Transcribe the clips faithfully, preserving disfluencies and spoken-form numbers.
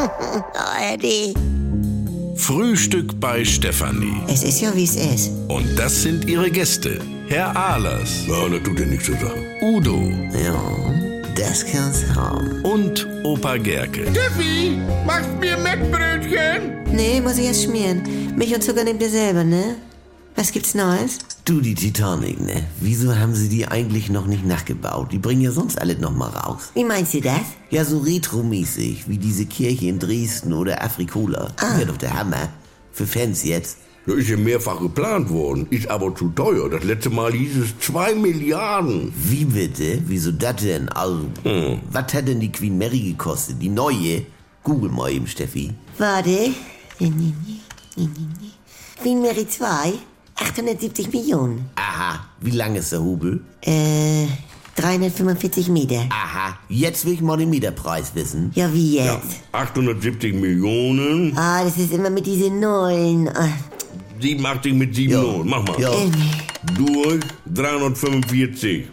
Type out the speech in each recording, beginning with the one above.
Oh, Eddie. Frühstück bei Stefanie. Es ist ja, wie es ist. Und das sind ihre Gäste. Herr Ahlers. Ja, das tut ja nichts zur Sache. Udo. Ja, das kann's haben. Und Opa Gerke. Steffi, machst mir Mettbrötchen? Nee, muss ich erst schmieren. Milch und Zucker nehmt ihr selber, ne? Was gibt's Neues? Du, die Titanic, ne? Wieso haben sie die eigentlich noch nicht nachgebaut? Die bringen ja sonst alles noch mal raus. Wie meinst du das? Ja, so retromäßig, wie diese Kirche in Dresden oder Afrikola. Ah. Wäre doch der Hammer. Für Fans jetzt. Das ist ja mehrfach geplant worden, ist aber zu teuer. Das letzte Mal hieß es zwei Milliarden. Wie bitte? Wieso das denn? Also, Hm. was hat denn die Queen Mary gekostet? Die neue? Google mal eben, Steffi. Warte. Queen Mary zwei? achthundertsiebzig Millionen. Aha, wie lang ist der Hubel? Äh, dreihundertfünfundvierzig Meter. Aha, jetzt will ich mal den Meterpreis wissen. Ja, wie jetzt? Ja, achthundertsiebzig Millionen, Ah, das ist immer mit diesen Nullen. Ah, siebenundachtzig mit sieben Ja. Nullen. Mach mal. Ja. äh, Durch dreihundertfünfundvierzig.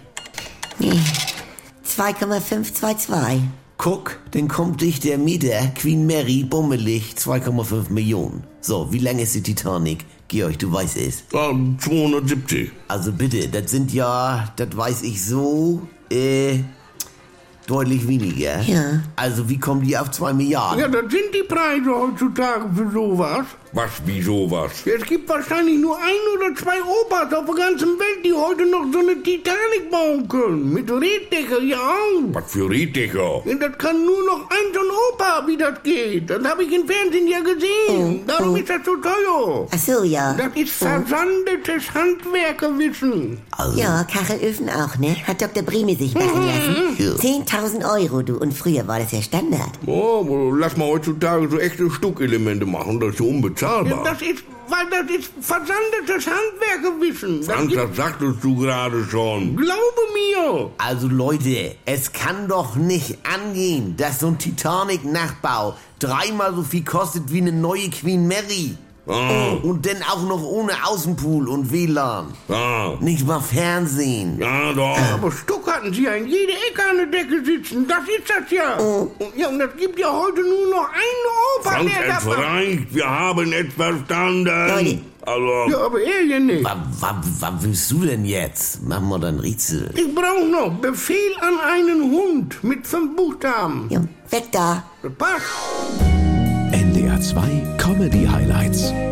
zwei Komma fünf zwei zwei. Guck, dann kommt dich der Meter Queen Mary bummelig zwei Komma fünf Millionen. So, wie lang ist die Titanic? Georg, du weißt es. Ja, zweihundertsiebzig. Also bitte, das sind ja, das weiß ich so, äh, deutlich weniger. Ja. Also wie kommen die auf zwei Milliarden? Ja, das sind die Preise heutzutage für sowas. Was, wieso was? Es gibt wahrscheinlich nur ein oder zwei Opas auf der ganzen Welt, die heute noch so eine Titanic bauen können. Mit Redddecker, ja auch. Was für Redddecker? Ja, das kann nur noch ein so ein Opa, wie das geht. Das habe ich im Fernsehen ja gesehen. Darum ist das so teuer. Ach so, ja. Das ist versandetes Handwerkerwissen. Also, Ja, Kachelöfen auch, ne? Hat Doktor Breme sich machen lassen. Ja. zehntausend Euro, du. Und früher war das ja Standard. Oh, aber lass mal heutzutage so echte Stuckelemente machen, das ist so unbezahlbar. Ja, das ist, weil das ist versandetes Handwerkerwissen. Das Frank, ist, das sagtest du gerade schon. glaube mir. also Leute, es kann doch nicht angehen, dass so ein Titanic-Nachbau dreimal so viel kostet wie eine neue Queen Mary. Ah, Und dann auch noch ohne Außenpool und W L A N. ah, Nicht mal Fernsehen. ja doch. Aber Stuck hatten sie ja in jeder Ecke an der Decke sitzen. Das ist das ja. Und, ja, und das gibt ja heute nur noch einen Opa, Frank, der es das macht. reicht, wir haben es verstanden. Leute. Also, Ja, aber er ja nicht. Was, was, was willst du denn jetzt? Mach mal dein Rätsel. Ich brauche noch Befehl an einen Hund mit fünf Buchstaben. Ja, weg da. Das passt. N D R zwei Comedy Highlights.